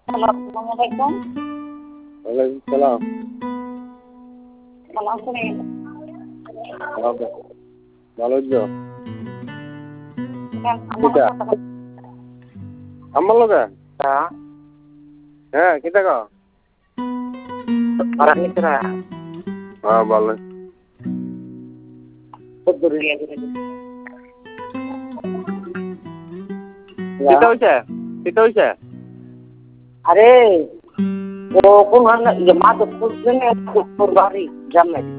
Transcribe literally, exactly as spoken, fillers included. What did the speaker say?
Hello, আসসালামু আলাইকুম। ওয়ালাইকুম সালাম। ভালো আছেন? ভালো ভালো আছো? হ্যাঁ, আমার কিতা কথা বল- আমার লগে হ্যাঁ, হ্যাঁ কিতা কও? আর আপনি তোরা হ্যাঁ ভালো। কত দূরে গেলেন? কিতা হইছে? কিতা হইছে? আরে ও কোন হান ইয়ে মা তো কোন বাড়ি জামাই